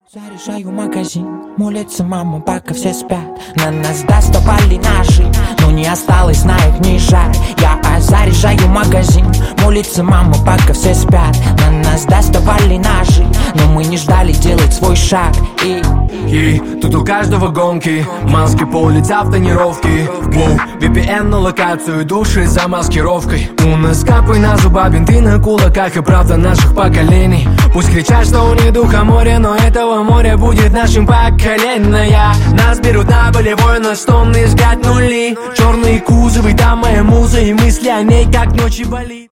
Заряжаю магазин, молится мама, пока все спят. На нас доставали ножи, но не осталось на их ни жаль. Я заряжаю магазин, молится мама, пока все спят. На нас доставали ножи, но мы не ждали делать свой шаг. И тут у каждого гонки, маски по улице в тонировке. VPN на локацию, души за маскировкой. У нас капы на зуба, бинты на кулаках и правда наших поколений. Пусть кричат, что у них духа море, но этого море будет нашим поколением. Нас берут на болевой, на стон искать нули. Черные кузовы, там моя муза, и мысли о ней как ночи болит.